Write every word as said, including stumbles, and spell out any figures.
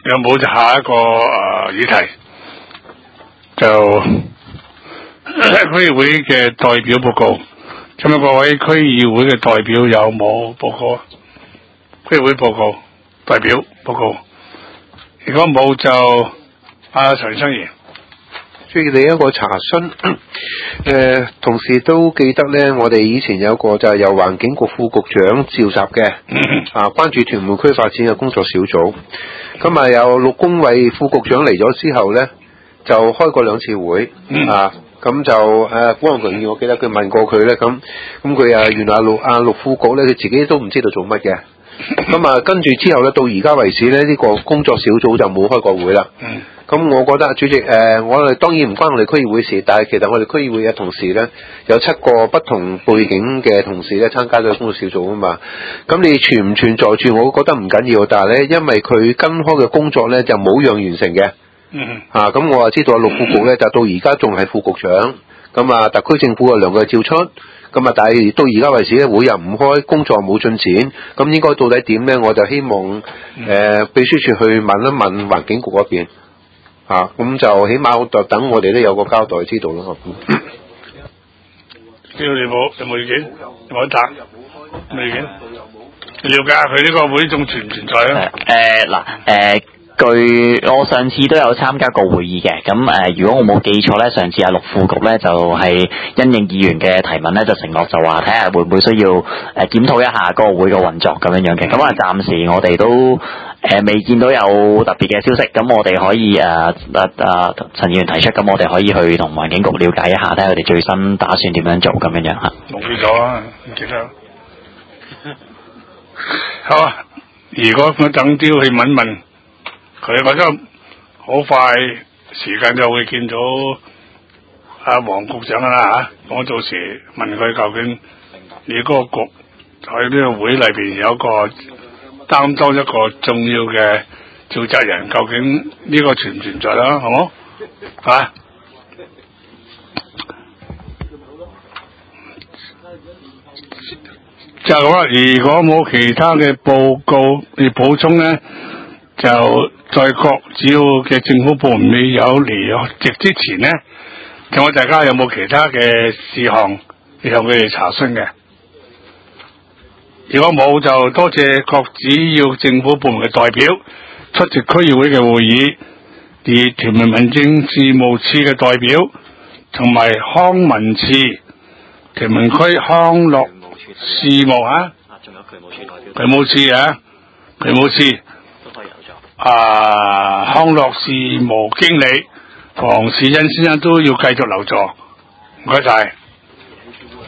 有冇就下一個誒、呃、議題就區議會嘅代表報告。咁啊，各位區議會嘅代表有冇報告？區議會報告代表報告。如果冇就阿陳生賢。 最近一個查詢，誒、呃，同事都記得咧，我哋以前有個就係由環境局副局長召集嘅，啊，關注屯門區發展嘅工作小組。咁啊，有陸恭蕙副局長嚟咗之後咧，就開過兩次會，啊，咁就誒，古漢強議員，我記得佢問過佢咧，咁咁佢啊，原來阿陸阿陸副局咧，佢自己都唔知道做乜嘅。咁啊，跟住之後咧，到而家為止咧，呢、這個工作小組就冇開過會啦。咁我覺得主席誒、呃，我哋當然唔關我哋區議會事，但係其實我哋區議會嘅同事咧，有七個不同背景嘅同事咧參加咗工作小組啊嘛。咁你存唔存在住，我覺得唔緊要，但係咧，因為佢跟開嘅工作咧就冇樣完成嘅。嗯。嚇，咁我啊知道阿陸副局咧，就到而家仲係副局長。咁啊，特區政府嘅兩個照出。咁啊，但係到而家為止咧，會又唔開，工作冇進展。咁應該到底點咧？我就希望誒、呃、秘書處去問一問環境局嗰邊。啊，咁就起碼就等我哋都有個交代知道咯。呢個你冇有冇意見？有冇得答？冇意見？了解下佢呢個會仲存唔存在啊？ 誒嗱誒，據我上次都有參加過會議嘅，咁誒、呃，如果我冇記錯咧，上次阿陸副局咧就係、是、因應議員嘅提問咧，就承諾就話睇下會唔會需要誒檢討一下嗰個會嘅運作咁樣樣嘅。咁啊，暫時我哋都。誒未、呃、見到有特別嘅消息，咁我哋可以誒誒誒陳議員提出，咁我哋可以去同環境局了解一下，睇下佢哋最新打算點樣做咁樣樣嚇。 冇記咗啊，唔記得。好啊，如果我等啲去問問佢，覺得好快時間就會見到阿黃局長啦嚇。我到時問佢究竟你嗰個局喺呢個會裏邊有一個擔當一個重要嘅召集人，究竟呢個存唔存在啦？好冇？嚇？就好啦。如果冇其他嘅報告要補充咧，就在各主要嘅政府部門未有離席之前咧，就我大家有冇其他嘅事項要向佢哋查詢嘅？如果冇，就多謝各主要政府部門嘅代表出席區議會嘅會議，而屯門民政事務處嘅代表同埋康文署、屯門區康樂事務啊，仲有渠務處代表，渠務處啊，渠務處都可以有咗。啊，康樂事務經理黃士欣先生都要繼續留座，唔該晒。